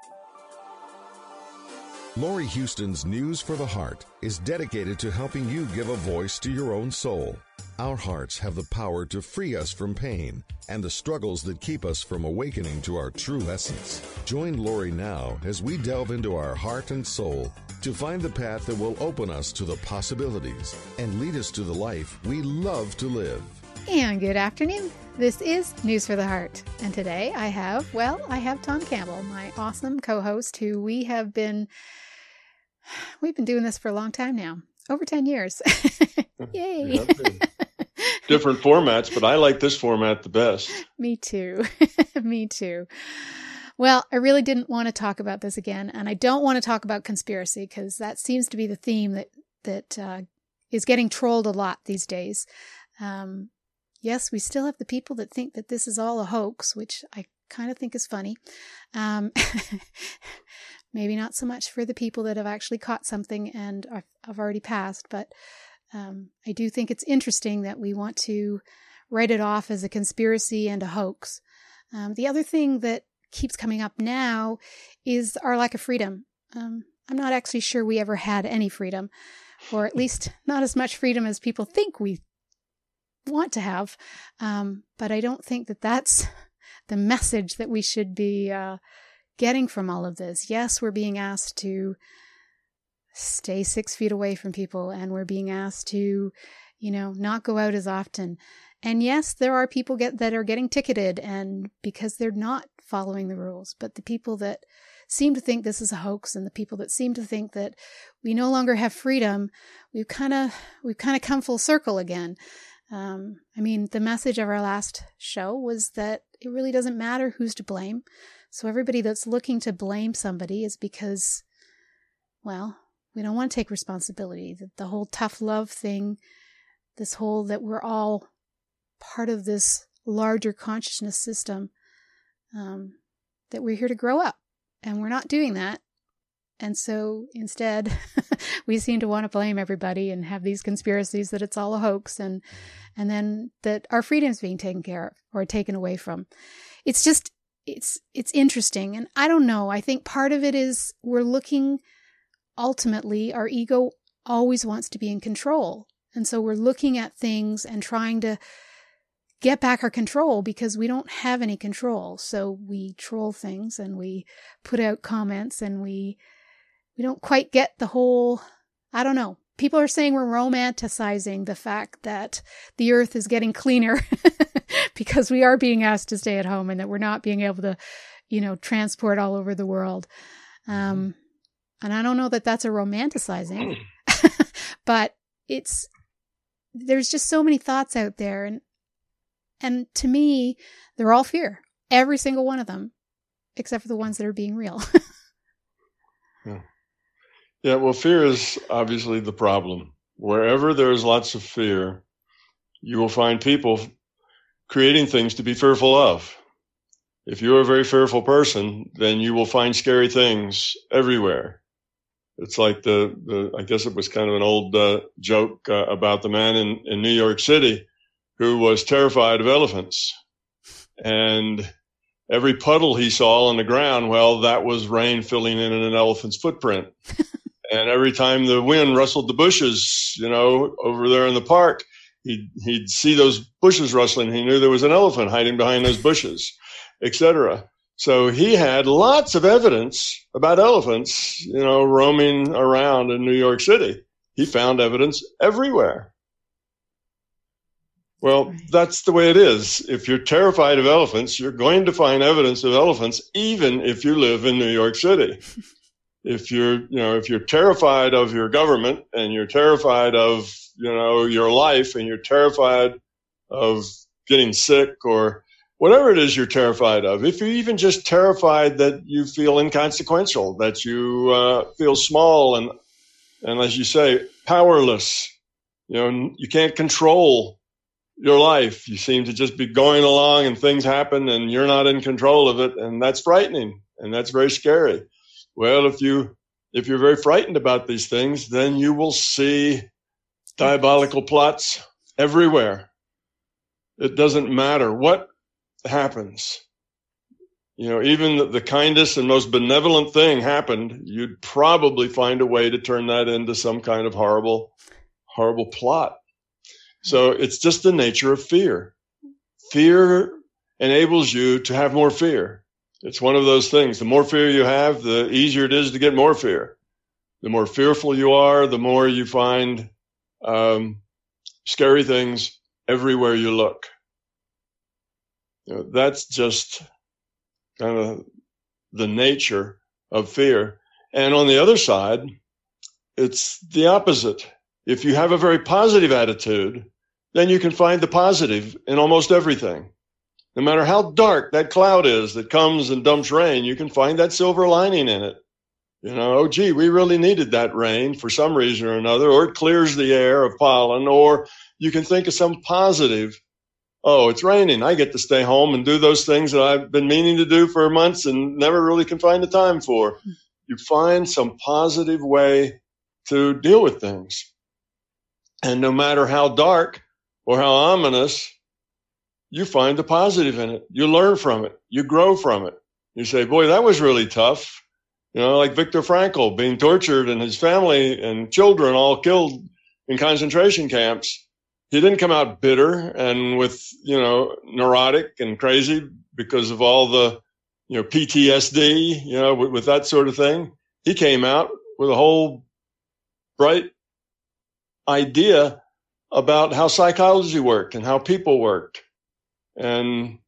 Lori Houston's News for the Heart is dedicated to helping you give a voice to your own soul. Our hearts have the power to free us from pain and the struggles that keep us from awakening to our true essence. Join Lori now as we delve into our heart and soul to find the path that will open us to the possibilities and lead us to the life we love to live. And good afternoon. This is News for the Heart. And today I have Tom Campbell, my awesome co-host, who we've been doing this for a long time now, over 10 years. Yay. Different formats, but I like this format the best. Me too. Me too. Well, I really didn't want to talk about this again, and I don't want to talk about conspiracy because that seems to be the theme that is getting trolled a lot these days. Yes, we still have the people that think that this is all a hoax, which I kind of think is funny. Maybe not so much for the people that have actually caught something and have already passed, but I do think it's interesting that we want to write it off as a conspiracy and a hoax. The other thing that keeps coming up now is our lack of freedom. I'm not actually sure we ever had any freedom, or at least not as much freedom as people think we want to have. But I don't think that that's the message that we should be getting from all of this. Yes, we're being asked to stay 6 feet away from people, and we're being asked to, not go out as often. And yes, there are people that are getting ticketed and because they're not following the rules. But the people that seem to think this is a hoax, and the people that seem to think that we no longer have freedom, we've kind of come full circle again. The message of our last show was that it really doesn't matter who's to blame. So everybody that's looking to blame somebody is because, well, we don't want to take responsibility. The whole tough love thing, this whole that we're all part of this larger consciousness system, that we're here to grow up, and we're not doing that. And so instead, we seem to want to blame everybody and have these conspiracies that it's all a hoax, and then that our freedom is being taken care of or taken away from. It's just, it's interesting. And I don't know. I think part of it is we're looking, ultimately, our ego always wants to be in control. And so we're looking at things and trying to get back our control because we don't have any control. So we troll things and we put out comments, and we don't quite get the whole, I don't know. People are saying we're romanticizing the fact that the earth is getting cleaner because we are being asked to stay at home and that we're not being able to, transport all over the world. And I don't know that that's a romanticizing, but there's just so many thoughts out there. And to me, they're all fear. Every single one of them, except for the ones that are being real. Yeah, well, fear is obviously the problem. Wherever there's lots of fear, you will find people creating things to be fearful of. If you're a very fearful person, then you will find scary things everywhere. It's like I guess it was kind of an old joke about the man in New York City who was terrified of elephants. And every puddle he saw on the ground, well, that was rain filling in an elephant's footprint. And every time the wind rustled the bushes, over there in the park, he'd see those bushes rustling. He knew there was an elephant hiding behind those bushes, etc. So he had lots of evidence about elephants, roaming around in New York City. He found evidence everywhere. Well, that's the way it is. If you're terrified of elephants, you're going to find evidence of elephants, even if you live in New York City. If you're terrified of your government, and you're terrified of, your life, and you're terrified of getting sick or whatever it is you're terrified of, if you're even just terrified that you feel inconsequential, that you feel small and as you say, powerless, you can't control your life. You seem to just be going along and things happen and you're not in control of it. And that's frightening. And that's very scary. Well, if you're very frightened about these things, then you will see diabolical plots everywhere. It doesn't matter what happens. even the kindest and most benevolent thing happened, you'd probably find a way to turn that into some kind of horrible, horrible plot. So it's just the nature of fear. Fear enables you to have more fear. It's one of those things. The more fear you have, the easier it is to get more fear. The more fearful you are, the more you find scary things everywhere you look. That's just kind of the nature of fear. And on the other side, it's the opposite. If you have a very positive attitude, then you can find the positive in almost everything. No matter how dark that cloud is that comes and dumps rain, you can find that silver lining in it. Oh, gee, we really needed that rain for some reason or another, or it clears the air of pollen, or you can think of some positive. Oh, it's raining. I get to stay home and do those things that I've been meaning to do for months and never really can find the time for. You find some positive way to deal with things. And no matter how dark or how ominous, you find the positive in it. You learn from it. You grow from it. You say, boy, that was really tough. Like Viktor Frankl being tortured and his family and children all killed in concentration camps. He didn't come out bitter and with, neurotic and crazy because of all the, PTSD, with that sort of thing. He came out with a whole bright idea about how psychology worked and how people worked. And,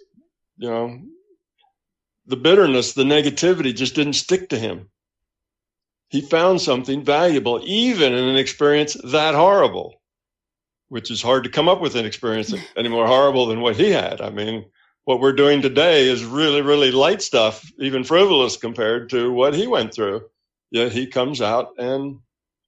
the bitterness, the negativity just didn't stick to him. He found something valuable, even in an experience that horrible, which is hard to come up with an experience any more horrible than what he had. I mean, what we're doing today is really, really light stuff, even frivolous compared to what he went through. Yet he comes out and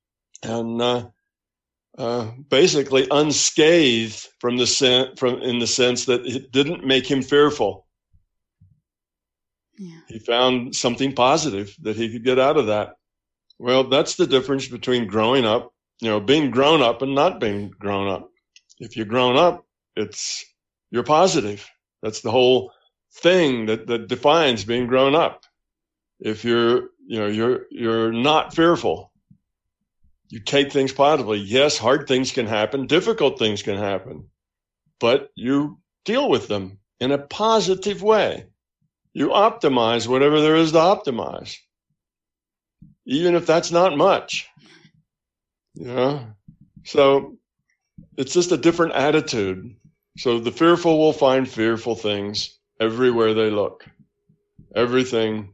basically unscathed in the sense that it didn't make him fearful. Yeah. He found something positive that he could get out of that. Well, that's the difference between growing up, being grown up and not being grown up. If you're grown up, you're positive. That's the whole thing that defines being grown up. If you're not fearful, you take things positively. Yes, hard things can happen, difficult things can happen, but you deal with them in a positive way. You optimize whatever there is to optimize, even if that's not much. So it's just a different attitude. So the fearful will find fearful things everywhere they look. Everything,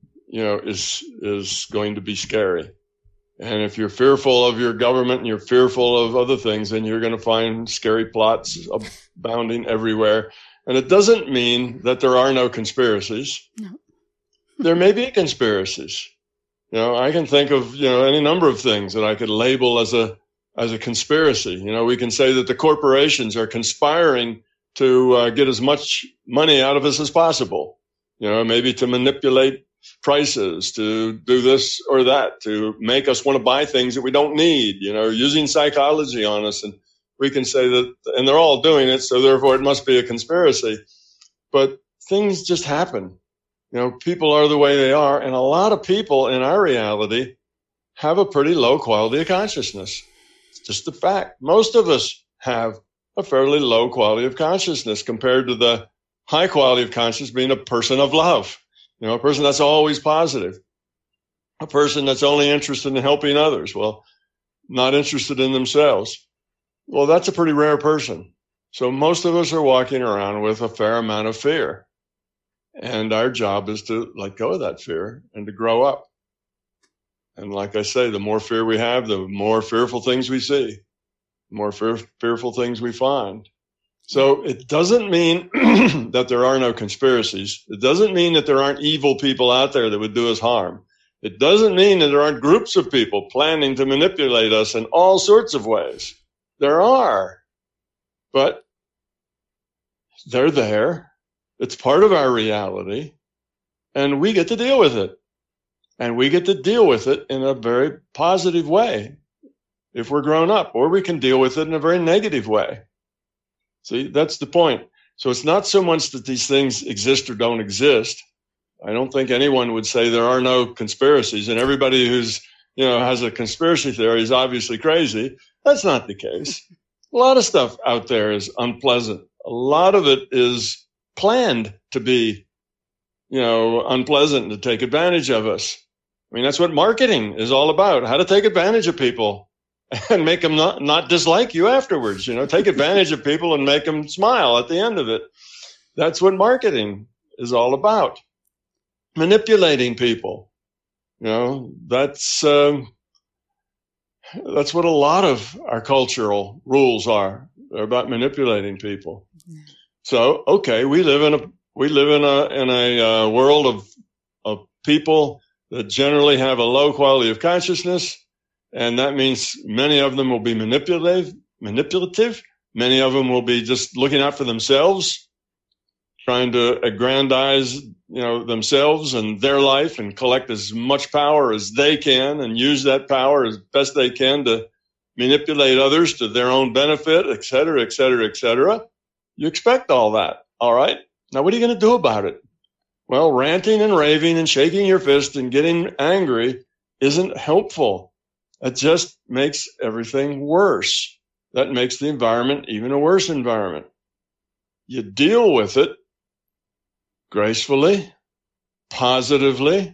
is going to be scary. And if you're fearful of your government and you're fearful of other things, then you're going to find scary plots abounding everywhere. And it doesn't mean that there are no conspiracies. No. There may be conspiracies. I can think of, any number of things that I could label as a conspiracy. We can say that the corporations are conspiring to get as much money out of us as possible. Maybe to manipulate prices, to do this or that, to make us want to buy things that we don't need, using psychology on us. And we can say that, and they're all doing it, so therefore it must be a conspiracy. But things just happen. People are the way they are, and a lot of people in our reality have a pretty low quality of consciousness. It's just a fact. Most of us have a fairly low quality of consciousness compared to the high quality of consciousness being a person of love, a person that's always positive, a person that's only interested in helping others, not interested in themselves. Well, that's a pretty rare person. So most of us are walking around with a fair amount of fear. And our job is to let go of that fear and to grow up. And like I say, the more fear we have, the more fearful things we see, the more fearful things we find. So it doesn't mean that there are no conspiracies. It doesn't mean that there aren't evil people out there that would do us harm. It doesn't mean that there aren't groups of people planning to manipulate us in all sorts of ways. There are, but they're there. It's part of our reality, and we get to deal with it. And we get to deal with it in a very positive way if we're grown up, or we can deal with it in a very negative way. See, that's the point. So it's not so much that these things exist or don't exist. I don't think anyone would say there are no conspiracies, and everybody who's, has a conspiracy theory is obviously crazy. That's not the case. A lot of stuff out there is unpleasant. A lot of it is planned to be, unpleasant and to take advantage of us. I mean, that's what marketing is all about, how to take advantage of people and make them not dislike you afterwards. Take advantage of people and make them smile at the end of it. That's what marketing is all about. Manipulating people. That's what a lot of our cultural rules are. They're about manipulating people. Yeah. So, okay, we live in a world of people that generally have a low quality of consciousness. And that means many of them will be manipulative. Many of them will be just looking out for themselves, trying to aggrandize, themselves and their life and collect as much power as they can and use that power as best they can to manipulate others to their own benefit, et cetera, et cetera, et cetera. You expect all that. All right. Now, what are you going to do about it? Well, ranting and raving and shaking your fist and getting angry isn't helpful. It just makes everything worse. That makes the environment even a worse environment. You deal with it gracefully, positively.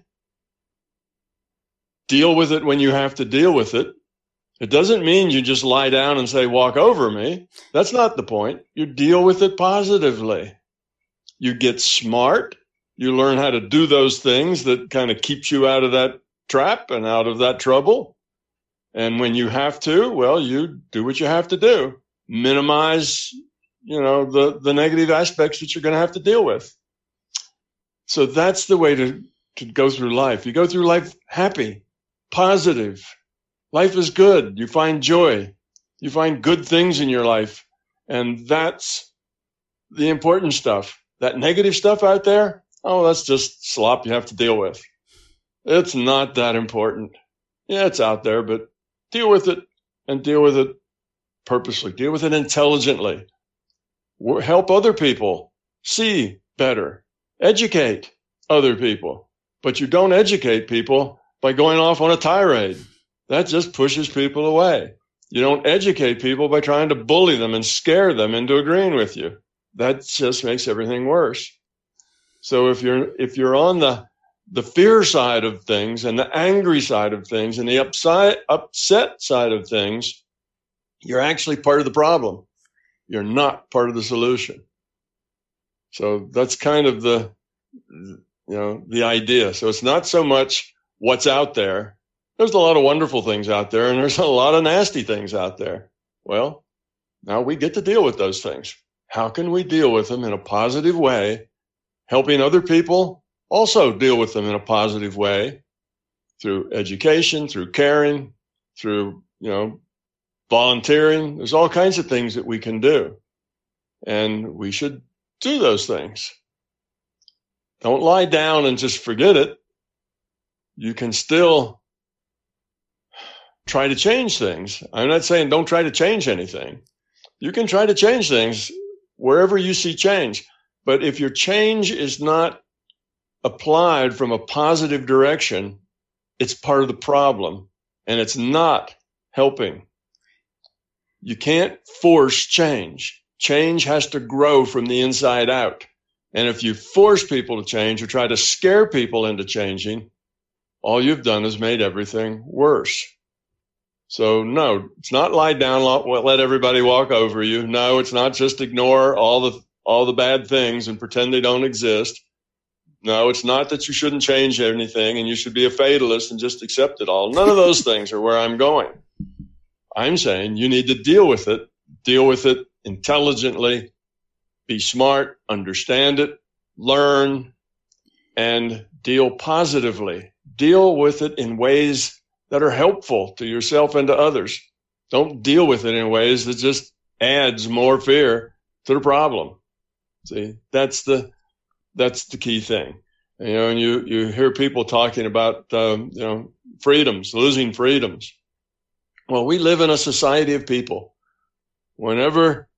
Deal with it when you have to deal with it. It doesn't mean you just lie down and say, walk over me. That's not the point. You deal with it positively. You get smart. You learn how to do those things that kind of keeps you out of that trap and out of that trouble. And when you have to, well, you do what you have to do. Minimize, the negative aspects that you're going to have to deal with. So that's the way to go through life. You go through life happy, positive. Life is good. You find joy. You find good things in your life. And that's the important stuff. That negative stuff out there, that's just slop you have to deal with. It's not that important. Yeah, it's out there, but deal with it and deal with it purposely. Deal with it intelligently. Help other people see better. Educate other people. But you don't educate people by going off on a tirade. That just pushes people away. You don't educate people by trying to bully them and scare them into agreeing with you. That just makes everything worse. So if you're on the fear side of things and the angry side of things and the upset side of things, you're actually part of the problem. You're not part of the solution. So that's kind of the idea. So it's not so much what's out there. There's a lot of wonderful things out there, and there's a lot of nasty things out there. Well, now we get to deal with those things. How can we deal with them in a positive way, helping other people also deal with them in a positive way through education, through caring, through, volunteering. There's all kinds of things that we can do, and we should do those things. Don't lie down and just forget it. You can still try to change things. I'm not saying don't try to change anything. You can try to change things wherever you see change. But if your change is not applied from a positive direction, it's part of the problem, and it's not helping. You can't force change. Change has to grow from the inside out. And if you force people to change or try to scare people into changing, all you've done is made everything worse. So no, it's not lie down, let everybody walk over you. No, it's not just ignore all the bad things and pretend they don't exist. No, it's not that you shouldn't change anything and you should be a fatalist and just accept it all. None of those things are where I'm going. I'm saying you need to deal with it intelligently, be smart, understand it, learn, and deal positively. Deal with it in ways that are helpful to yourself and to others. Don't deal with it in ways that just adds more fear to the problem. See, that's the key thing. And you hear people talking about, freedoms, losing freedoms. Well, we live in a society of people. Whenever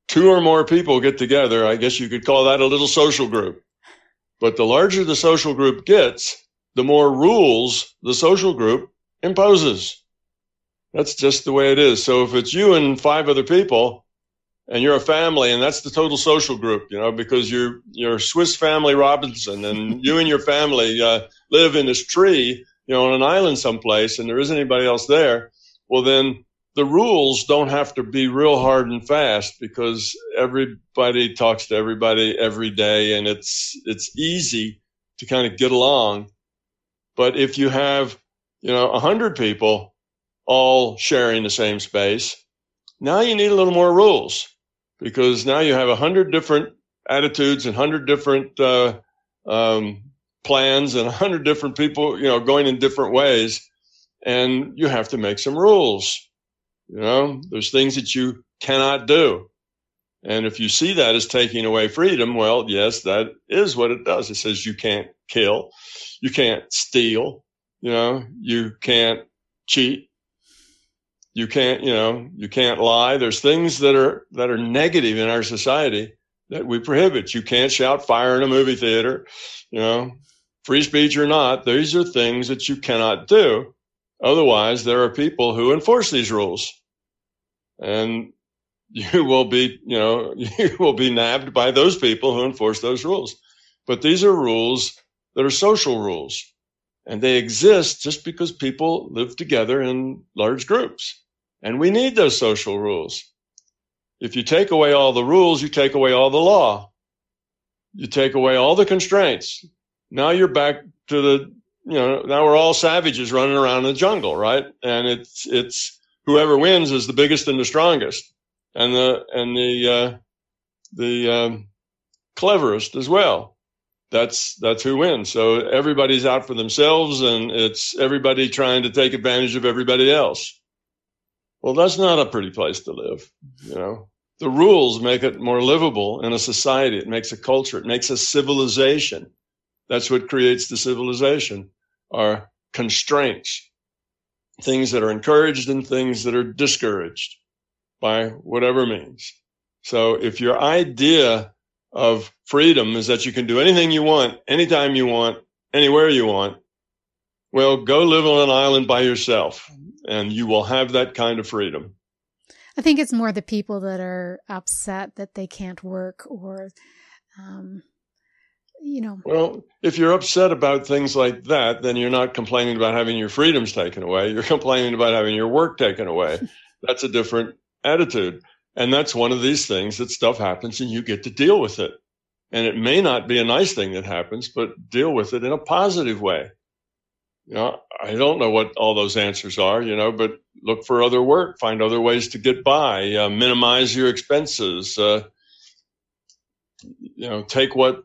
2 or more people get together, I guess you could call that a little social group. But the larger the social group gets, the more rules the social group imposes. That's just the way it is. So if it's you and 5 other people, and you're a family, and that's the total social group, because you're Swiss Family Robinson, and you and your family live in this tree, on an island someplace, and there isn't anybody else there. Well, then the rules don't have to be real hard and fast, because everybody talks to everybody every day, and it's easy to kind of get along. But if you have, 100 people all sharing the same space, now you need a little more rules, because now you have 100 different attitudes and 100 different plans and 100 different people, going in different ways. And you have to make some rules. There's things that you cannot do. And if you see that as taking away freedom, well, yes, that is what it does. It says you can't kill, you can't steal, you can't cheat. You can't, you can't lie. There's things that are negative in our society that we prohibit. You can't shout fire in a movie theater, free speech or not. These are things that you cannot do. Otherwise, there are people who enforce these rules, and you will be nabbed by those people who enforce those rules. But these are rules that are social rules, and they exist just because people live together in large groups. And we need those social rules. If you take away all the rules, you take away all the law. You take away all the constraints. Now you're back to now we're all savages running around in the jungle, right? And it's whoever wins is the biggest and the strongest, and the cleverest as well. That's who wins. So everybody's out for themselves, and it's everybody trying to take advantage of everybody else. Well, that's not a pretty place to live. The rules make it more livable in a society. It makes a culture. It makes a civilization. That's what creates the civilization, are constraints, things that are encouraged and things that are discouraged by whatever means. So if your idea of freedom is that you can do anything you want, anytime you want, anywhere you want, well, go live on an island by yourself, and you will have that kind of freedom. I think it's more the people that are upset that they can't work, or, Well, if you're upset about things like that, then you're not complaining about having your freedoms taken away. You're complaining about having your work taken away. That's a different attitude. And that's one of these things that stuff happens and you get to deal with it. And it may not be a nice thing that happens, but deal with it in a positive way. I don't know what all those answers are, but look for other work, find other ways to get by, minimize your expenses, take what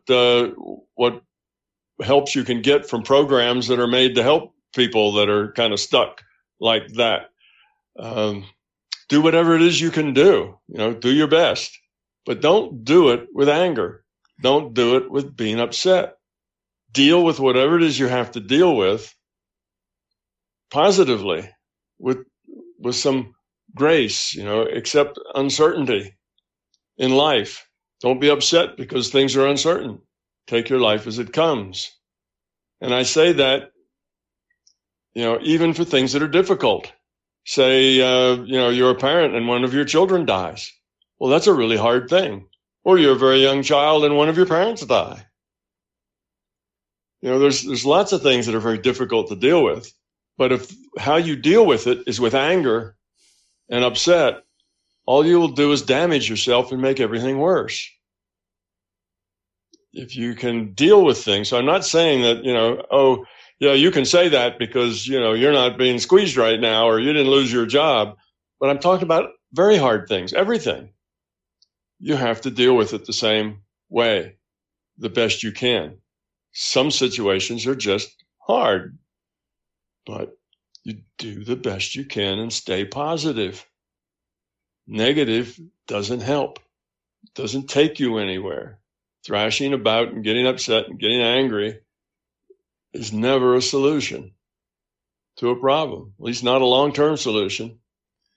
helps you can get from programs that are made to help people that are kind of stuck like that. Do whatever it is you can do, do your best, but don't do it with anger. Don't do it with being upset. Deal with whatever it is you have to deal with positively, with some grace, accept uncertainty in life. Don't be upset because things are uncertain. Take your life as it comes. And I say that, even for things that are difficult. Say, you're a parent and one of your children dies. Well, that's a really hard thing. Or you're a very young child and one of your parents die. There's lots of things that are very difficult to deal with. But if how you deal with it is with anger and upset, all you will do is damage yourself and make everything worse. If you can deal with things, so I'm not saying that, you can say that because, you're not being squeezed right now or you didn't lose your job. But I'm talking about very hard things, everything. You have to deal with it the same way, the best you can. Some situations are just hard, but you do the best you can and stay positive. Negative doesn't help, doesn't take you anywhere. Thrashing about and getting upset and getting angry is never a solution to a problem, at least not a long-term solution.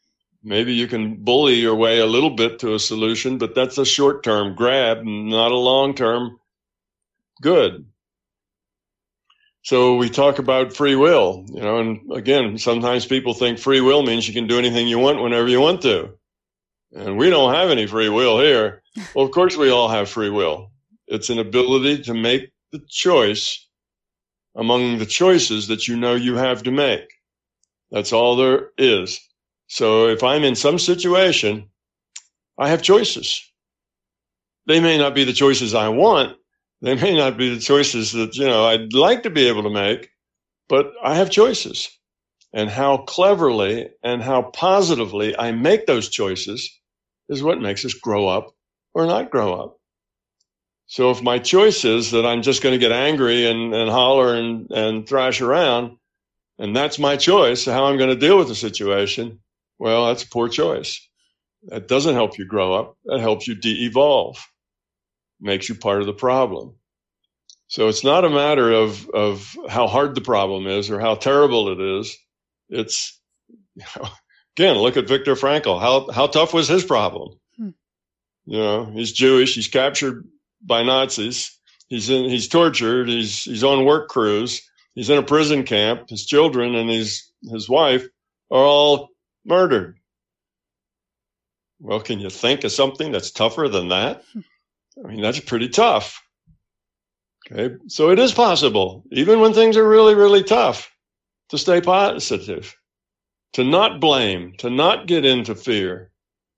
Maybe you can bully your way a little bit to a solution, but that's a short-term grab, not a long-term good. So we talk about free will, and again, sometimes people think free will means you can do anything you want whenever you want to. And we don't have any free will here. Well, of course we all have free will. It's an ability to make the choice among the choices that you know you have to make. That's all there is. So if I'm in some situation, I have choices. They may not be the choices I want. They may not be the choices that, I'd like to be able to make, but I have choices. And how cleverly and how positively I make those choices is what makes us grow up or not grow up. So if my choice is that I'm just going to get angry and holler and thrash around, and that's my choice, how I'm going to deal with the situation, well, that's a poor choice. That doesn't help you grow up. That helps you de-evolve. Makes you part of the problem. So it's not a matter of how hard the problem is or how terrible it is. It's, again, look at Viktor Frankl. How tough was his problem? He's Jewish. He's captured by Nazis. He's tortured. He's on work crews. He's in a prison camp. His children and his wife are all murdered. Well, can you think of something that's tougher than that? I mean, that's pretty tough. Okay, so it is possible, even when things are really, really tough, to stay positive, to not blame, to not get into fear.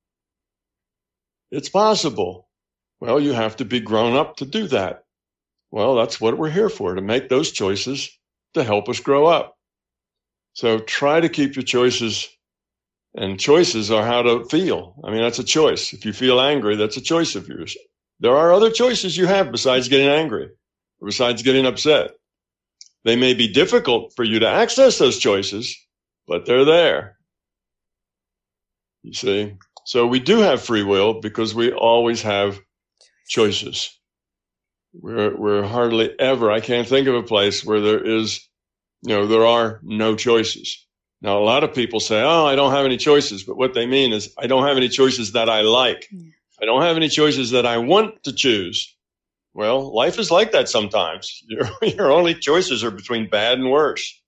It's possible. Well, you have to be grown up to do that. Well, that's what we're here for, to make those choices to help us grow up. So try to keep your choices, and choices are how to feel. I mean, that's a choice. If you feel angry, that's a choice of yours. There are other choices you have besides getting angry, or besides getting upset. They may be difficult for you to access those choices, but they're there. You see? So we do have free will because we always have choices. We're hardly ever, I can't think of a place where there are no choices. Now, a lot of people say, I don't have any choices, but what they mean is I don't have any choices that I like. Yeah. I don't have any choices that I want to choose. Well, life is like that sometimes. Your only choices are between bad and worse.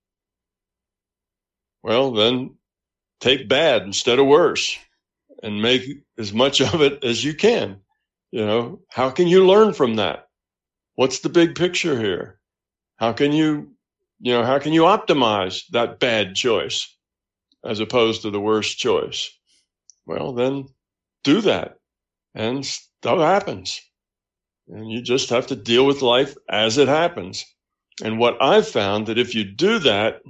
Well, then take bad instead of worse and make as much of it as you can. How can you learn from that? What's the big picture here? How can you optimize that bad choice as opposed to the worst choice? Well, then do that. And stuff happens. And you just have to deal with life as it happens. And what I've found that if you do that,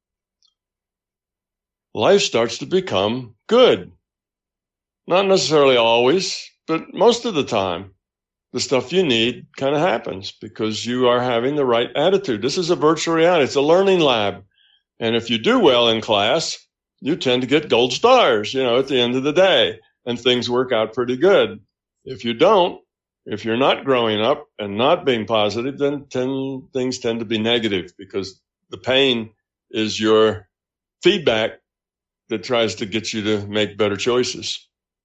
life starts to become good. Not necessarily always, but most of the time. The stuff you need kind of happens because you are having the right attitude. This is a virtual reality. It's a learning lab. And if you do well in class, you tend to get gold stars, at the end of the day. And things work out pretty good. If you don't, if you're not growing up and not being positive, then things tend to be negative because the pain is your feedback that tries to get you to make better choices.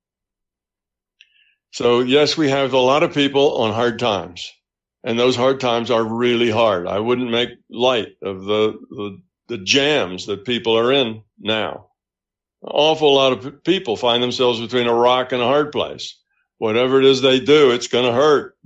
So yes, we have a lot of people on hard times, and those hard times are really hard. I wouldn't make light of the jams that people are in now. An awful lot of people find themselves between a rock and a hard place. Whatever it is they do, it's going to hurt.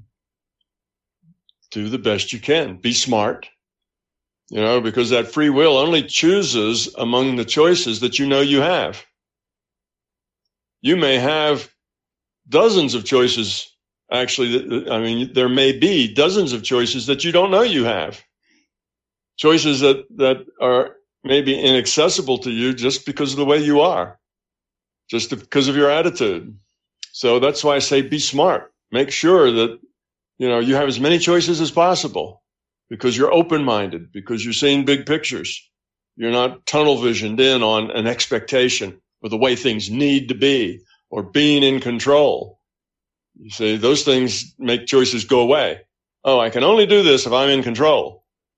Do the best you can. Be smart, because that free will only chooses among the choices that you have. You may have dozens of choices. Actually, there may be dozens of choices that you don't know you have. Choices that are maybe inaccessible to you just because of the way you are, just because of your attitude. So that's why I say be smart. Make sure that, you have as many choices as possible because you're open-minded, because you're seeing big pictures. You're not tunnel visioned in on an expectation or the way things need to be or being in control. You see, those things make choices go away. Oh, I can only do this if I'm in control.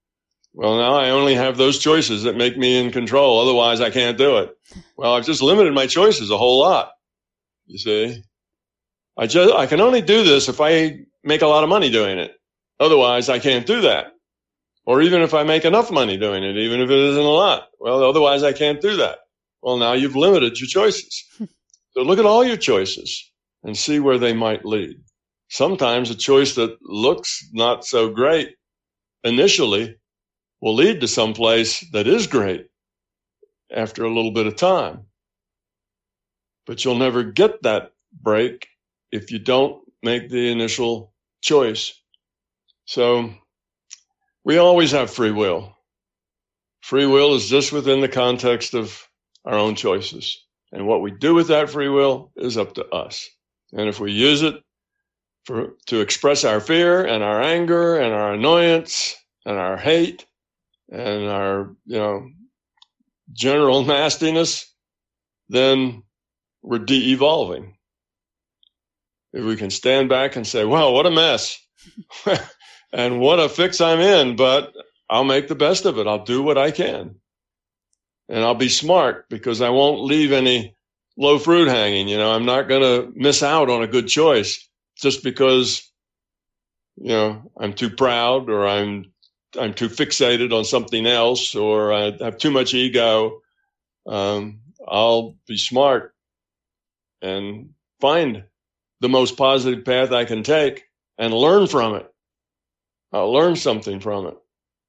Well, now I only have those choices that make me in control. Otherwise, I can't do it. Well, I've just limited my choices a whole lot. You see, I can only do this if I make a lot of money doing it. Otherwise, I can't do that. Or even if I make enough money doing it, even if it isn't a lot. Well, otherwise, I can't do that. Well, now you've limited your choices. So look at all your choices and see where they might lead. Sometimes a choice that looks not so great initially will lead to some place that is great after a little bit of time. But you'll never get that break if you don't make the initial choice. So we always have free will. Free will is just within the context of our own choices. And what we do with that free will is up to us. And if we use it to express our fear and our anger and our annoyance and our hate and our, general nastiness, then we're de-evolving. If we can stand back and say, wow, what a mess and what a fix I'm in, but I'll make the best of it. I'll do what I can. And I'll be smart because I won't leave any low fruit hanging. I'm not going to miss out on a good choice just because, I'm too proud or I'm too fixated on something else or I have too much ego. I'll be smart and find the most positive path I can take and learn from it. I'll learn something from it.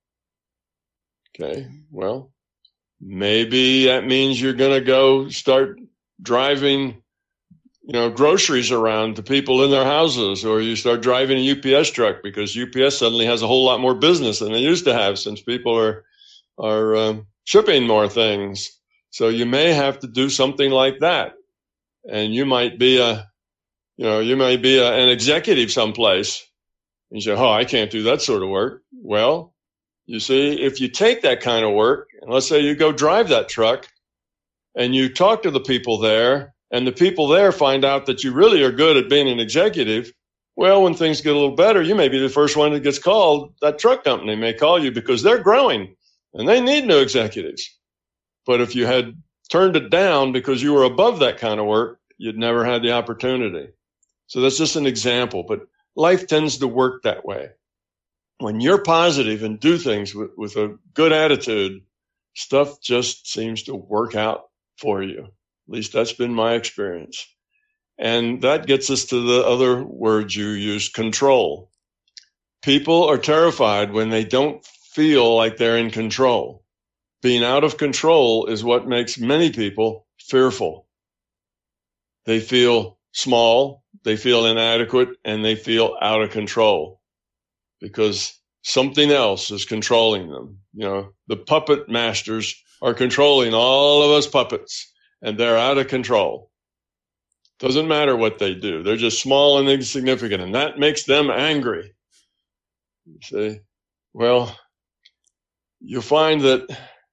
Okay, well, maybe that means you're going to go start driving, groceries around to people in their houses, or you start driving a UPS truck because UPS suddenly has a whole lot more business than they used to have since people are shipping more things. So you may have to do something like that. And you might be an executive someplace. And you say, oh, I can't do that sort of work. Well, you see, if you take that kind of work, and let's say you go drive that truck and you talk to the people there, and the people there find out that you really are good at being an executive, well, when things get a little better, you may be the first one that gets called. That truck company may call you because they're growing and they need new executives. But if you had turned it down because you were above that kind of work, you'd never had the opportunity. So that's just an example, but life tends to work that way. When you're positive and do things with a good attitude, stuff just seems to work out for you. At least that's been my experience. And that gets us to the other word you used, control. People are terrified when they don't feel like they're in control. Being out of control is what makes many people fearful. They feel small, they feel inadequate, and they feel out of control because something else is controlling them. The puppet masters are controlling all of us puppets, and they're out of control. Doesn't matter what they do. They're just small and insignificant, and that makes them angry. You see? Well, you'll find that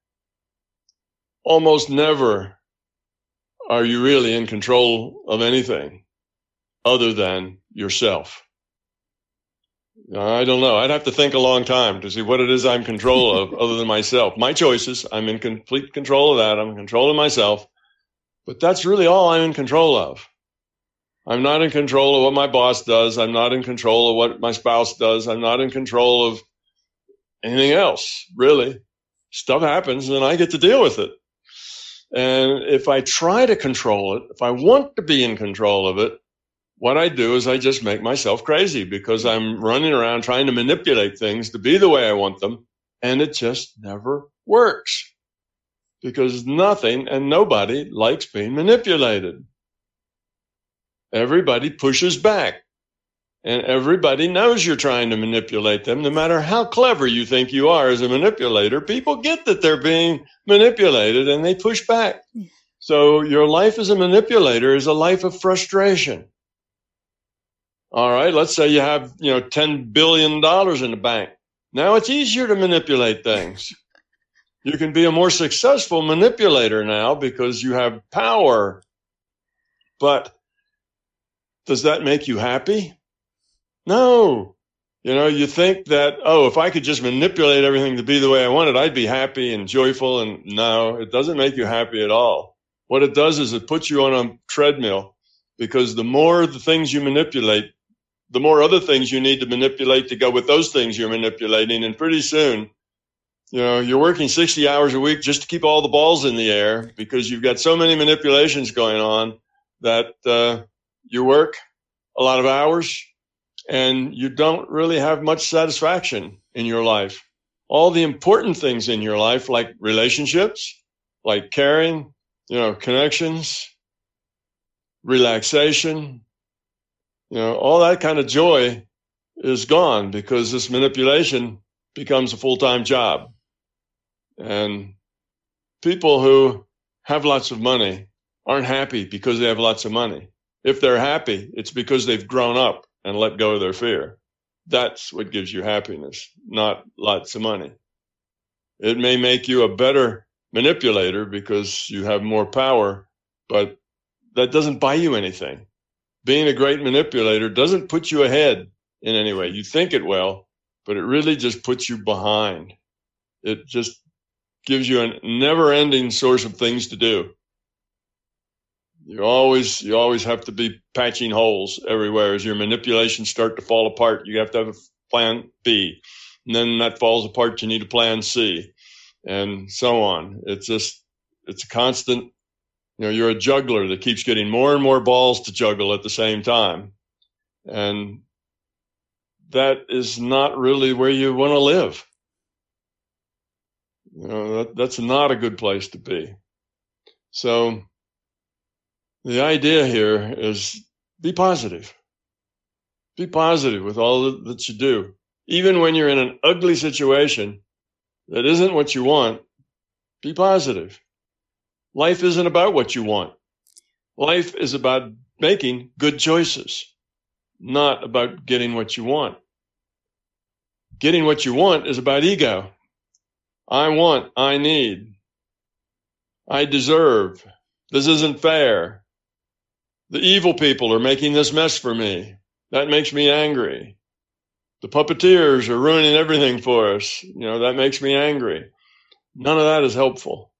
almost never are you really in control of anything other than yourself. I don't know. I'd have to think a long time to see what it is I'm in control of other than myself. My choices, I'm in complete control of that. I'm in control of myself. But that's really all I'm in control of. I'm not in control of what my boss does. I'm not in control of what my spouse does. I'm not in control of anything else, really. Stuff happens and I get to deal with it. And if I try to control it, if I want to be in control of it, what I do is I just make myself crazy because I'm running around trying to manipulate things to be the way I want them. And it just never works because nothing and nobody likes being manipulated. Everybody pushes back and everybody knows you're trying to manipulate them. No matter how clever you think you are as a manipulator, people get that they're being manipulated and they push back. So your life as a manipulator is a life of frustration. All right, let's say you have, $10 billion in the bank. Now it's easier to manipulate things. You can be a more successful manipulator now because you have power. But does that make you happy? No. You think that, oh, if I could just manipulate everything to be the way I wanted, I'd be happy and joyful. And no, it doesn't make you happy at all. What it does is it puts you on a treadmill, because the more the things you manipulate, the more other things you need to manipulate to go with those things you're manipulating. And pretty soon, you're working 60 hours a week just to keep all the balls in the air, because you've got so many manipulations going on that you work a lot of hours and you don't really have much satisfaction in your life. All the important things in your life, like relationships, like caring, connections, relaxation, all that kind of joy is gone because this manipulation becomes a full-time job. And people who have lots of money aren't happy because they have lots of money. If they're happy, it's because they've grown up and let go of their fear. That's what gives you happiness, not lots of money. It may make you a better manipulator because you have more power, but that doesn't buy you anything. Being a great manipulator doesn't put you ahead in any way. You think it will, but it really just puts you behind. It just gives you a never-ending source of things to do. You always have to be patching holes everywhere. As your manipulations start to fall apart, you have to have a plan B. And then that falls apart, you need a plan C, and so on. It's a constant, you're a juggler that keeps getting more and more balls to juggle at the same time. And that is not really where you want to live. That's not a good place to be. So the idea here is be positive. Be positive with all that you do. Even when you're in an ugly situation that isn't what you want, be positive. Life isn't about what you want. Life is about making good choices, not about getting what you want. Getting what you want is about ego. I want, I need, I deserve, this isn't fair. The evil people are making this mess for me. That makes me angry. The puppeteers are ruining everything for us. That makes me angry. None of that is helpful.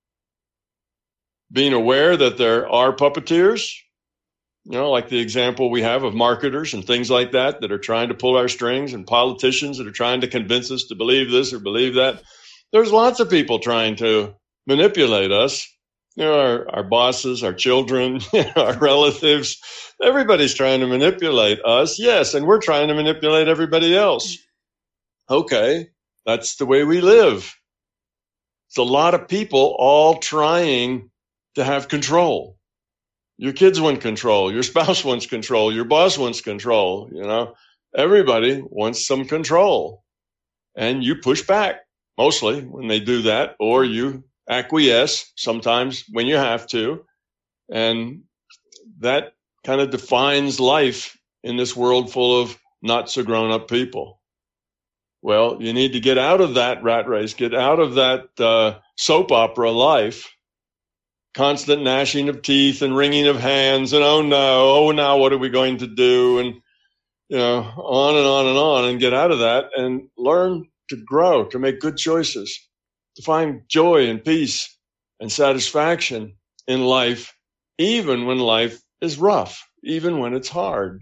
Being aware that there are puppeteers, like the example we have of marketers and things like that are trying to pull our strings, and politicians that are trying to convince us to believe this or believe that. There's lots of people trying to manipulate us. Our bosses, our children, our relatives, everybody's trying to manipulate us. Yes, and we're trying to manipulate everybody else. Okay, that's the way we live. It's a lot of people all trying to have control. Your kids want control. Your spouse wants control. Your boss wants control. Everybody wants some control. And you push back mostly when they do that, or you acquiesce sometimes when you have to. And that kind of defines life in this world full of not so grown up people. Well, you need to get out of that rat race, get out of that soap opera life, constant gnashing of teeth and wringing of hands and oh now what are we going to do? And on and on and on, and get out of that and learn to grow, to make good choices, to find joy and peace and satisfaction in life, even when life is rough, even when it's hard.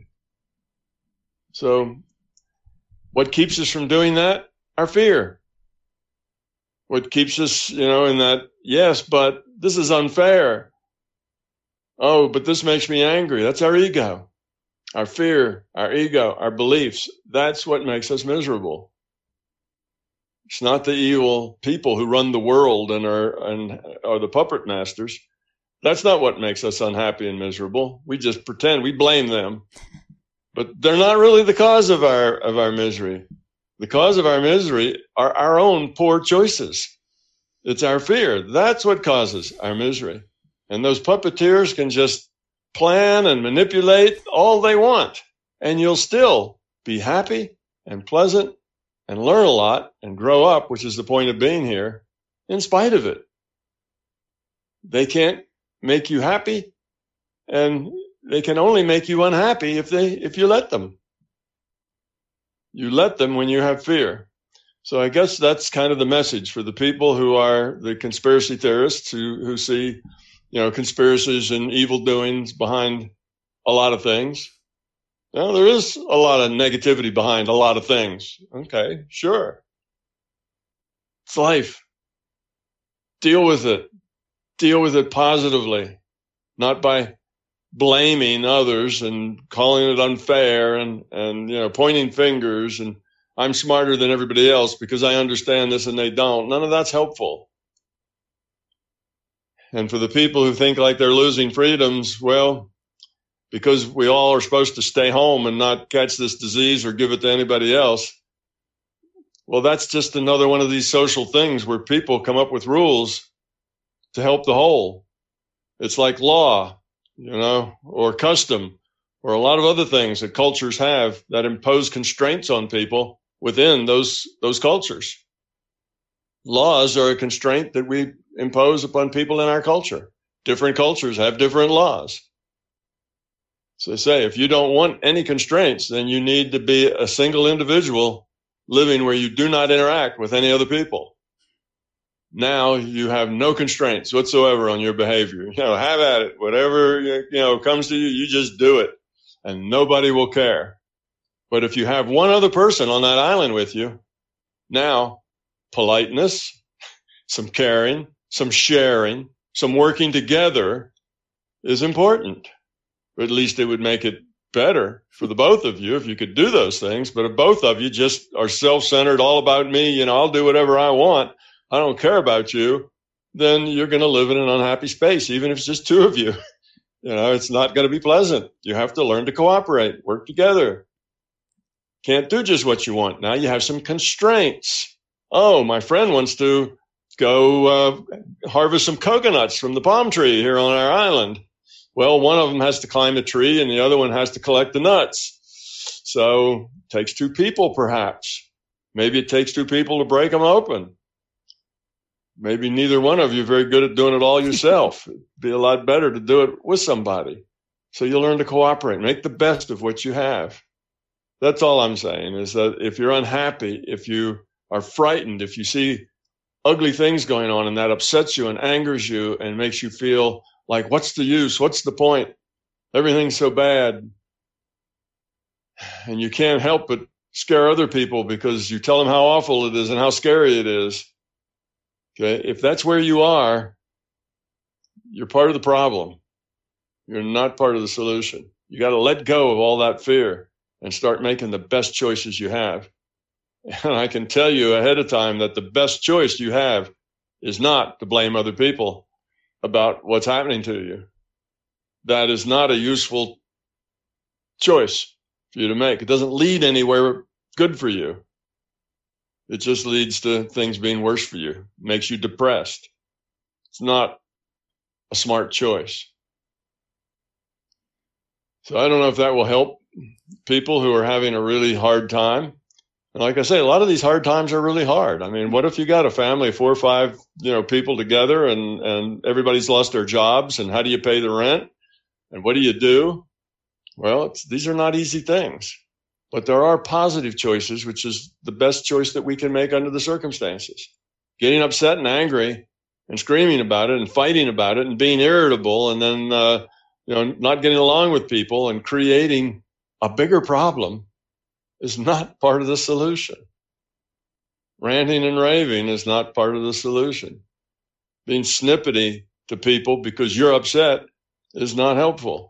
So what keeps us from doing that? Our fear. What keeps us, in that, yes, but this is unfair. Oh, but this makes me angry. That's our ego. Our fear, our ego, our beliefs. That's what makes us miserable. It's not the evil people who run the world and are the puppet masters. That's not what makes us unhappy and miserable. We just pretend, we blame them. But they're not really the cause of our misery. The cause of our misery are our own poor choices. It's our fear. That's what causes our misery. And those puppeteers can just plan and manipulate all they want, and you'll still be happy and pleasant and learn a lot and grow up, which is the point of being here, in spite of it. They can't make you happy, and they can only make you unhappy if you let them. You let them when you have fear. So I guess that's kind of the message for the people who are the conspiracy theorists who see, conspiracies and evil doings behind a lot of things. There is a lot of negativity behind a lot of things. Okay, sure. It's life. Deal with it. Deal with it positively, not by blaming others and calling it unfair and pointing fingers and I'm smarter than everybody else because I understand this and they don't. None of that's helpful. And for the people who think like they're losing freedoms, well, because we all are supposed to stay home and not catch this disease or give it to anybody else, well, that's just another one of these social things where people come up with rules to help the whole. It's like law, or custom, or a lot of other things that cultures have that impose constraints on people within those cultures. Laws are a constraint that we impose upon people in our culture. Different cultures have different laws. So they say, if you don't want any constraints, then you need to be a single individual living where you do not interact with any other people. Now you have no constraints whatsoever on your behavior. Have at it. Whatever, comes to you, you just do it. And nobody will care. But if you have one other person on that island with you, now politeness, some caring, some sharing, some working together is important. Or at least it would make it better for the both of you if you could do those things. But if both of you just are self-centered, all about me, I'll do whatever I want, I don't care about you, then you're going to live in an unhappy space, even if it's just two of you. It's not going to be pleasant. You have to learn to cooperate, work together. Can't do just what you want. Now you have some constraints. Oh, my friend wants to go harvest some coconuts from the palm tree here on our island. Well, one of them has to climb a tree and the other one has to collect the nuts. So it takes two people, perhaps. Maybe it takes two people to break them open. Maybe neither one of you are very good at doing it all yourself. It'd be a lot better to do it with somebody. So you'll learn to cooperate, make the best of what you have. That's all I'm saying, is that if you're unhappy, if you are frightened, if you see ugly things going on and that upsets you and angers you and makes you feel like, what's the use? What's the point? Everything's so bad. And you can't help but scare other people because you tell them how awful it is and how scary it is. Okay, if that's where you are, you're part of the problem. You're not part of the solution. You got to let go of all that fear and start making the best choices you have. And I can tell you ahead of time that the best choice you have is not to blame other people about what's happening to you. That is not a useful choice for you to make. It doesn't lead anywhere good for you. It just leads to things being worse for you, makes you depressed. It's not a smart choice. So I don't know if that will help people who are having a really hard time. And like I say, a lot of these hard times are really hard. I mean, what if you got a family of 4 or 5, people together and everybody's lost their jobs, and how do you pay the rent? And what do you do? Well, these are not easy things. But there are positive choices, which is the best choice that we can make under the circumstances. Getting upset and angry and screaming about it and fighting about it and being irritable and then, not getting along with people and creating a bigger problem is not part of the solution. Ranting and raving is not part of the solution. Being snippety to people because you're upset is not helpful.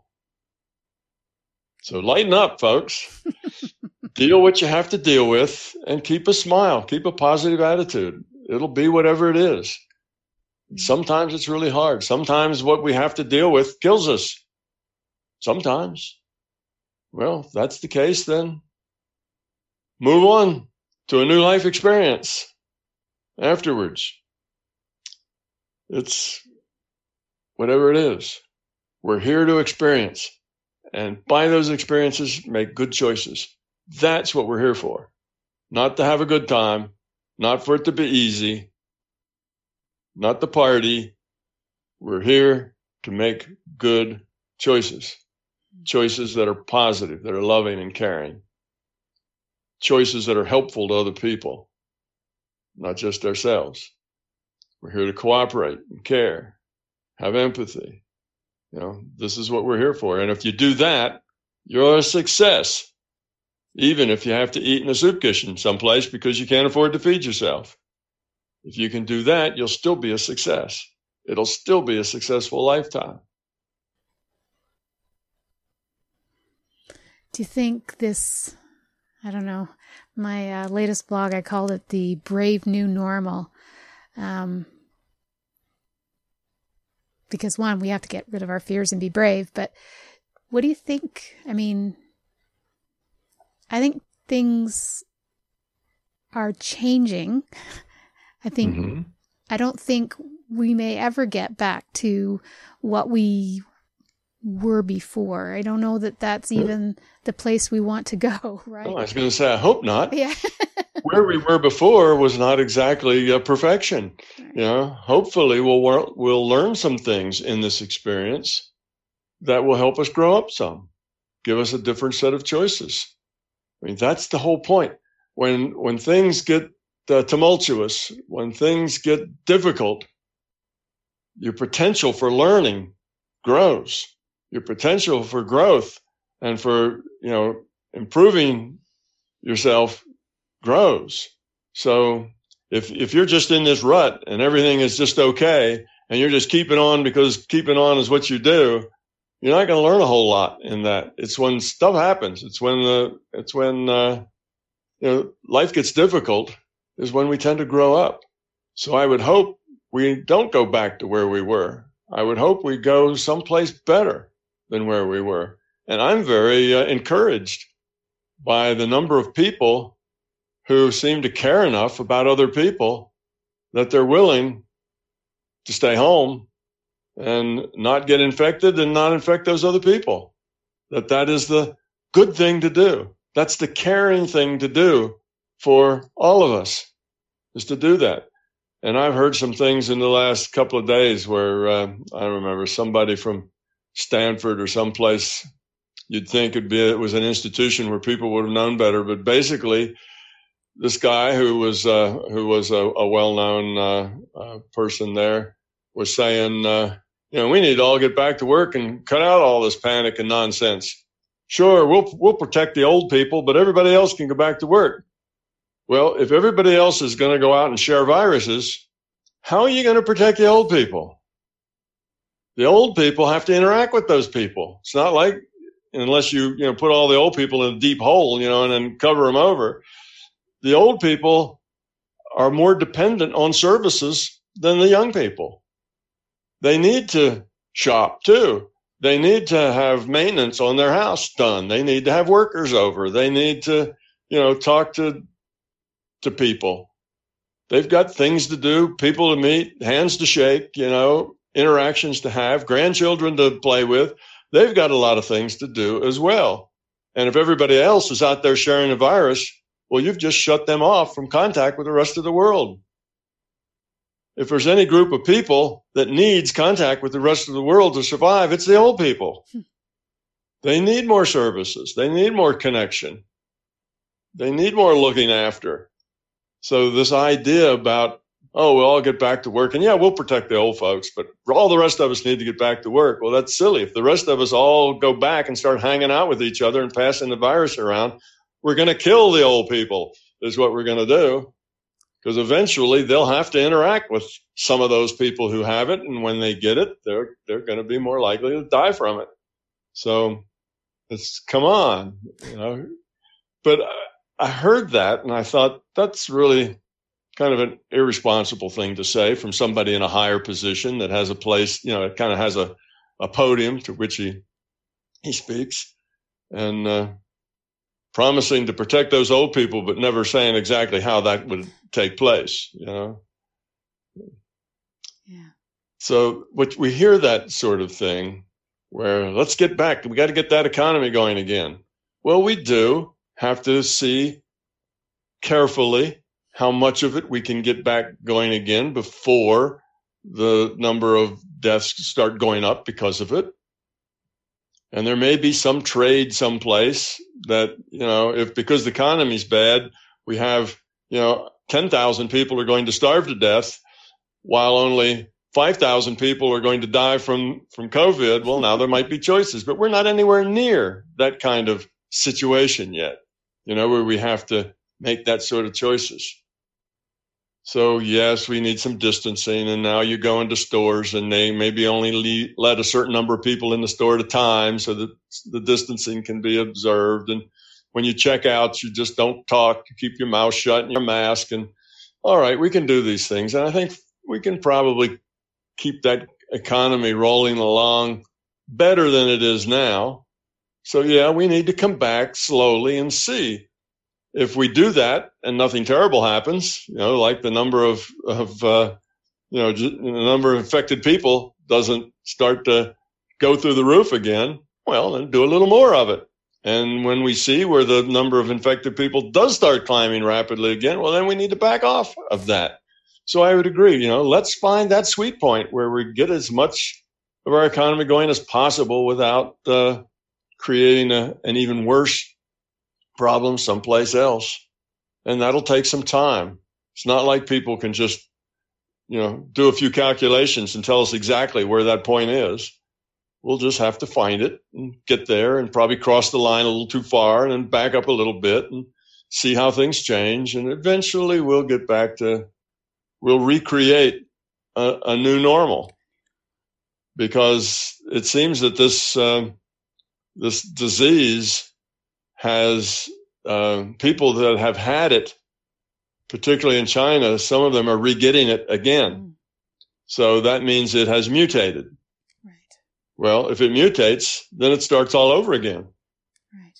So lighten up, folks. Deal what you have to deal with and keep a smile. Keep a positive attitude. It'll be whatever it is. Sometimes it's really hard. Sometimes what we have to deal with kills us. Sometimes. Well, if that's the case, then move on to a new life experience afterwards. It's whatever it is. We're here to experience. And by those experiences, make good choices. That's what we're here for. Not to have a good time, not for it to be easy, not the party. We're here to make good choices. Choices that are positive, that are loving and caring. choices that are helpful to other people, not just ourselves. We're here to cooperate and care, have empathy. This is what we're here for. And if you do that, you're a success, even if you have to eat in a soup kitchen someplace because you can't afford to feed yourself. If you can do that, you'll still be a success. It'll still be a successful lifetime. Do you think this, I don't know, my latest blog, I called it the brave new normal. Because one, we have to get rid of our fears and be brave. But what do you think? I mean, I think things are changing. I don't think we may ever get back to what we were before. I don't know that that's even the place we want to go, right? Oh, I was going to say, I hope not. Yeah. Where we were before was not exactly perfection. Hopefully we'll learn some things in this experience that will help us grow up some, give us a different set of choices. I mean, that's the whole point. When things get tumultuous, when things get difficult, your potential for learning grows. Your potential for growth and for, improving yourself grows. So if you're just in this rut and everything is just okay and you're just keeping on because keeping on is what you do, you're not going to learn a whole lot in that. It's when stuff happens. It's when life gets difficult is when we tend to grow up. So I would hope we don't go back to where we were. I would hope we go someplace better than where we were. And I'm very encouraged by the number of people who seem to care enough about other people that they're willing to stay home and not get infected and not infect those other people. That is the good thing to do. That's the caring thing to do for all of us, is to do that. And I've heard some things in the last couple of days where I remember somebody from Stanford or someplace, you'd think it was an institution where people would have known better. But basically, this guy who was a well-known person there was saying, we need to all get back to work and cut out all this panic and nonsense. Sure, we'll protect the old people, but everybody else can go back to work. Well, if everybody else is going to go out and share viruses, how are you going to protect the old people? The old people have to interact with those people. It's not like, unless you put all the old people in a deep hole, and then cover them over. The old people are more dependent on services than the young people. They need to shop too. They need to have maintenance on their house done. They need to have workers over. They need to, talk to people. They've got things to do, people to meet, hands to shake, interactions to have, grandchildren to play with. They've got a lot of things to do as well. And if everybody else is out there sharing the virus, well, you've just shut them off from contact with the rest of the world. If there's any group of people that needs contact with the rest of the world to survive, it's the old people. They need more services. They need more connection. They need more looking after. So this idea about, we'll all get back to work, and we'll protect the old folks, but all the rest of us need to get back to work. Well, that's silly. If the rest of us all go back and start hanging out with each other and passing the virus around, we're going to kill the old people, is what we're going to do. Because eventually they'll have to interact with some of those people who have it. And when they get it, they're going to be more likely to die from it. So come on, But I heard that and I thought that's really kind of an irresponsible thing to say from somebody in a higher position that has a place, it kind of has a podium to which he speaks. And promising to protect those old people, but never saying exactly how that would take place, Yeah. So we hear that sort of thing where let's get back. We got to get that economy going again. Well, we do have to see carefully how much of it we can get back going again before the number of deaths start going up because of it. And there may be some trade someplace that, if because the economy's bad, we have, 10,000 people are going to starve to death while only 5,000 people are going to die from COVID. Well, now there might be choices, but we're not anywhere near that kind of situation yet, where we have to make that sort of choices. So yes, we need some distancing. And now you go into stores and they maybe only let a certain number of people in the store at a time so that the distancing can be observed. And when you check out, you just don't talk, you keep your mouth shut and your mask. And all right, we can do these things. And I think we can probably keep that economy rolling along better than it is now. So yeah, we need to come back slowly and see. If we do that and nothing terrible happens, like the number of the number of infected people doesn't start to go through the roof again, well, then do a little more of it. And when we see where the number of infected people does start climbing rapidly again, well, then we need to back off of that. So I would agree, let's find that sweet point where we get as much of our economy going as possible without creating an even worse problem someplace else. And that'll take some time. It's not like people can just, do a few calculations and tell us exactly where that point is. We'll just have to find it and get there and probably cross the line a little too far and then back up a little bit and see how things change. And eventually we'll get back to, we'll recreate a new normal, because it seems that this disease has people that have had it, particularly in China, some of them are re-getting it again. So that means it has mutated. Right. Well, if it mutates, then it starts all over again. Right.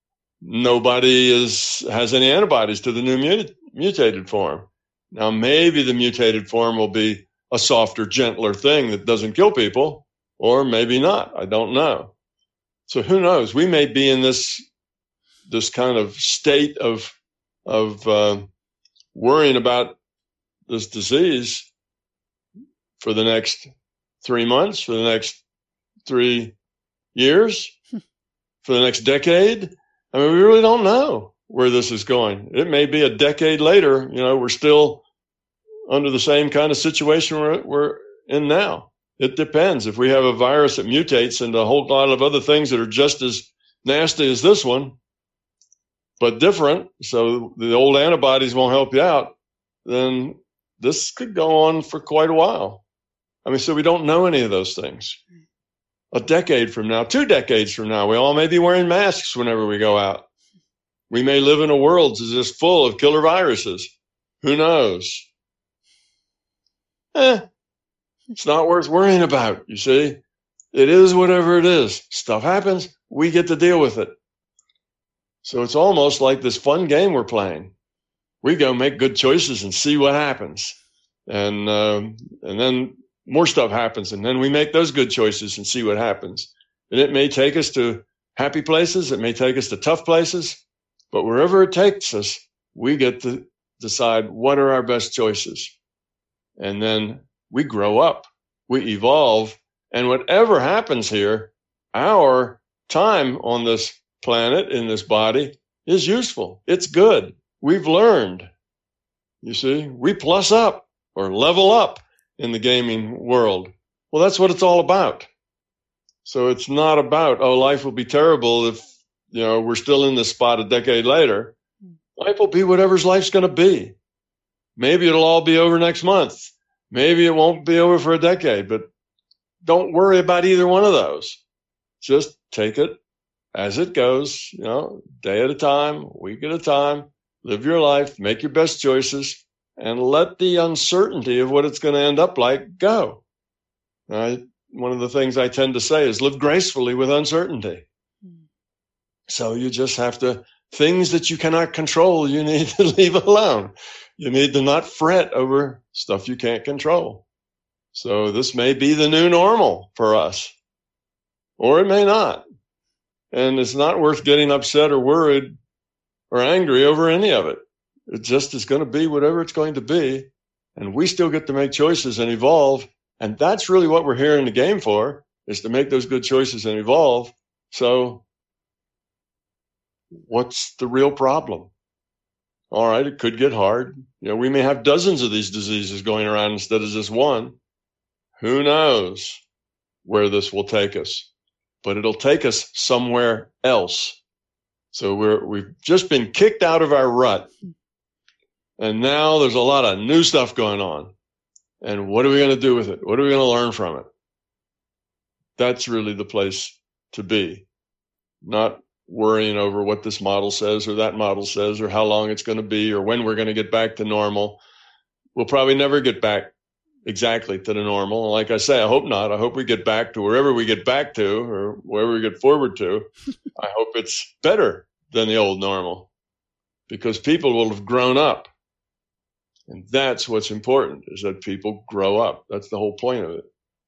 Nobody has any antibodies to the new mutated form. Now, maybe the mutated form will be a softer, gentler thing that doesn't kill people, or maybe not. I don't know. So who knows? We may be in this kind of state of worrying about this disease for the next 3 months, for the next 3 years, for the next decade. I mean, we really don't know where this is going. It may be a decade later, we're still under the same kind of situation we're in now. It depends. If we have a virus that mutates into a whole lot of other things that are just as nasty as this one, but different, so the old antibodies won't help you out, then this could go on for quite a while. I mean, so we don't know any of those things. A decade from now, 2 decades from now, we all may be wearing masks whenever we go out. We may live in a world that's just full of killer viruses. Who knows? It's not worth worrying about, you see. It is whatever it is. Stuff happens, we get to deal with it. So it's almost like this fun game we're playing. We go make good choices and see what happens. And then more stuff happens, and then we make those good choices and see what happens. And it may take us to happy places, it may take us to tough places, but wherever it takes us, we get to decide what are our best choices. And then we grow up, we evolve, and whatever happens here, our time on this planet, in this body, is useful. It's good. We've learned. You see, we plus up or level up in the gaming world. Well, that's what it's all about. So it's not about, life will be terrible if, we're still in this spot a decade later. Life will be whatever's life's going to be. Maybe it'll all be over next month. Maybe it won't be over for a decade, but don't worry about either one of those. Just take it as it goes, day at a time, week at a time. Live your life, make your best choices, and let the uncertainty of what it's going to end up like go. One of the things I tend to say is live gracefully with uncertainty. So you just have to, things that you cannot control, you need to leave alone. You need to not fret over stuff you can't control. So this may be the new normal for us, or it may not. And it's not worth getting upset or worried or angry over any of it. It just is going to be whatever it's going to be. And we still get to make choices and evolve. And that's really what we're here in the game for, is to make those good choices and evolve. So what's the real problem? All right, it could get hard. We may have dozens of these diseases going around instead of just one. Who knows where this will take us? But it'll take us somewhere else. So we've just been kicked out of our rut. And now there's a lot of new stuff going on. And what are we going to do with it? What are we going to learn from it? That's really the place to be. Not worrying over what this model says or that model says or how long it's going to be or when we're going to get back to normal. We'll probably never get back exactly to the normal. And like I say, I hope not. I hope we get back to wherever we get back to or wherever we get forward to. I hope it's better than the old normal because people will have grown up. And that's what's important, is that people grow up. That's the whole point of it.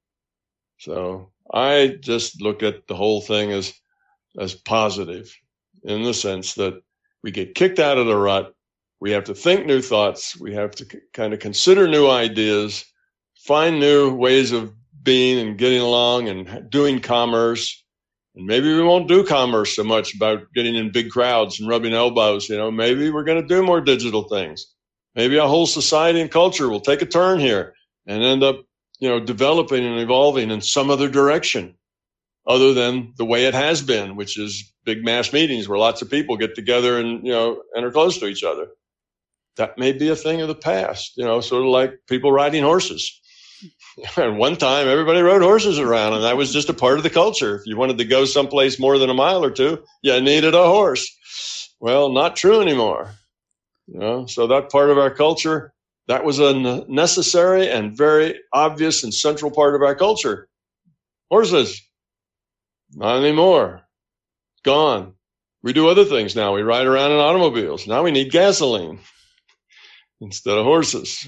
So I just look at the whole thing as positive in the sense that we get kicked out of the rut. We have to think new thoughts. We have to kind of consider new ideas, find new ways of being and getting along and doing commerce. And maybe we won't do commerce so much about getting in big crowds and rubbing elbows. Maybe we're going to do more digital things. Maybe our whole society and culture will take a turn here and end up, developing and evolving in some other direction other than the way it has been, which is big mass meetings where lots of people get together and, and are close to each other. That may be a thing of the past, sort of like people riding horses. And one time everybody rode horses around and that was just a part of the culture. If you wanted to go someplace more than a mile or two, you needed a horse. Well, not true anymore. So that part of our culture, that was a necessary and very obvious and central part of our culture. Horses, not anymore. Gone. We do other things now. We ride around in automobiles. Now we need gasoline instead of horses.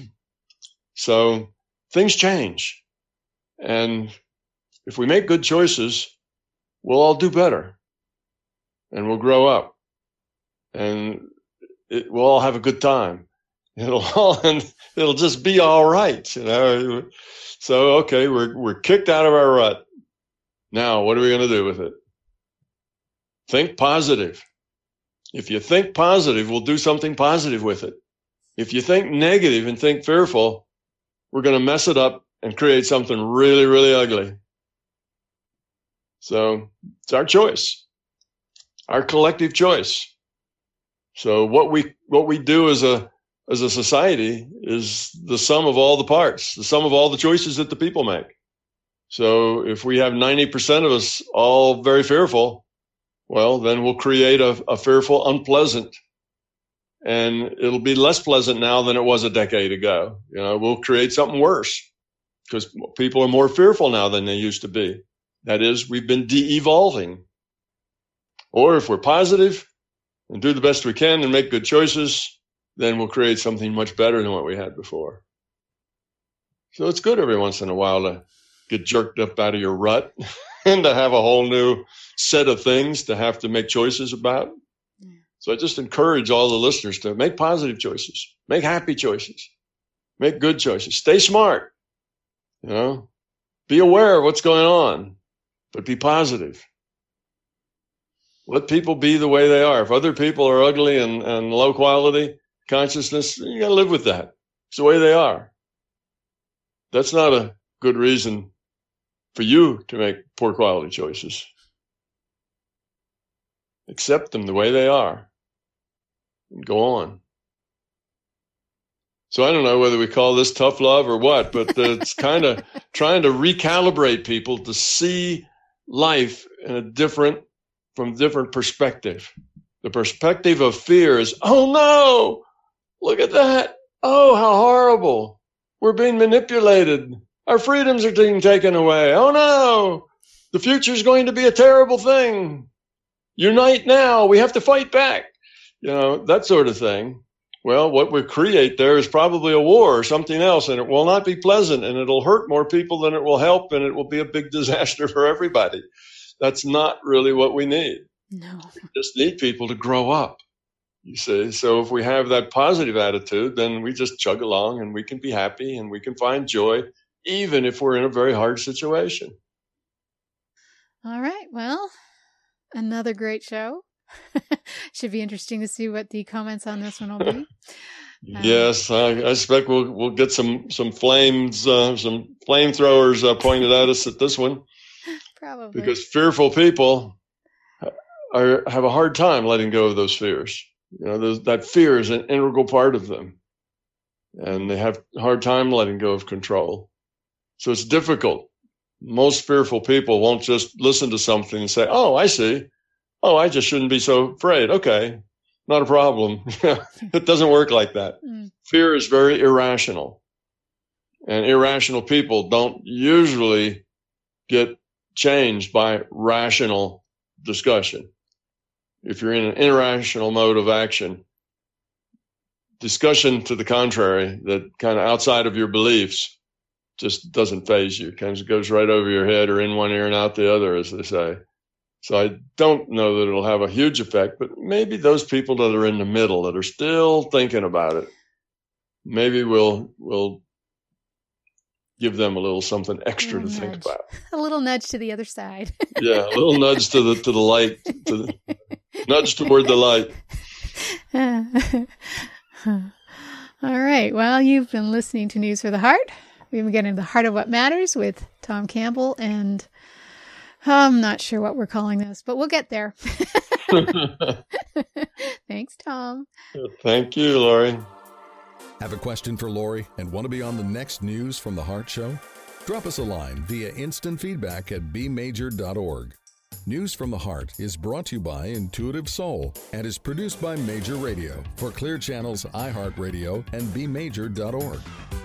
So things change. And if we make good choices, we'll all do better. And we'll grow up. And we'll all have a good time. It'll just be all right, So, okay, we're kicked out of our rut. Now, what are we going to do with it? Think positive. If you think positive, we'll do something positive with it. If you think negative and think fearful, we're going to mess it up and create something really, really ugly. So it's our choice, our collective choice. So what we do as a society is the sum of all the parts, the sum of all the choices that the people make. So if we have 90% of us all very fearful, well, then we'll create a fearful, unpleasant, and it'll be less pleasant now than it was a decade ago. We'll create something worse because people are more fearful now than they used to be. That is, we've been de-evolving. Or if we're positive and do the best we can and make good choices, then we'll create something much better than what we had before. So it's good every once in a while to get jerked up out of your rut and to have a whole new set of things to have to make choices about. So I just encourage all the listeners to make positive choices, make happy choices, make good choices, stay smart, be aware of what's going on, but be positive. Let people be the way they are. If other people are ugly and low quality consciousness, you got to live with that. It's the way they are. That's not a good reason for you to make poor quality choices. Accept them the way they are and go on. So I don't know whether we call this tough love or what, but it's kind of trying to recalibrate people to see life in from a different perspective. The perspective of fear is, oh no, look at that. Oh, how horrible. We're being manipulated. Our freedoms are being taken away. Oh no, the future is going to be a terrible thing. Unite now. We have to fight back. That sort of thing. Well, what we create there is probably a war or something else, and it will not be pleasant, and it'll hurt more people than it will help, and it will be a big disaster for everybody. That's not really what we need. No. We just need people to grow up, you see. So if we have that positive attitude, then we just chug along and we can be happy and we can find joy, even if we're in a very hard situation. All right. Well, Another great show. Should be interesting to see what the comments on this one will be. Yes, I expect we'll get some flames, some flamethrowers pointed at us at this one. Probably. Because fearful people have a hard time letting go of those fears. That fear is an integral part of them. And they have a hard time letting go of control. So it's difficult. Most fearful people won't just listen to something and say, oh, I see. Oh, I just shouldn't be so afraid. Okay, not a problem. It doesn't work like that. Fear is very irrational. And irrational people don't usually get changed by rational discussion. If you're in an irrational mode of action, discussion to the contrary, that kind of outside of your beliefs, just doesn't faze you. Kind of goes right over your head or in one ear and out the other, as they say. So I don't know that it'll have a huge effect, but maybe those people that are in the middle, that are still thinking about it, maybe we'll give them a little something extra to think about. A little nudge to the other side. Yeah, a little nudge to the light, nudge toward the light. All right. Well, you've been listening to News for the Heart. We've been getting to the heart of what matters with Tom Campbell, and I'm not sure what we're calling this, but we'll get there. Thanks, Tom. Thank you, Lori. Have a question for Lori and want to be on the next News from the Heart show? Drop us a line via instant feedback at bmajor.org. News from the Heart is brought to you by Intuitive Soul and is produced by Major Radio for Clear Channel's iHeartRadio and bmajor.org.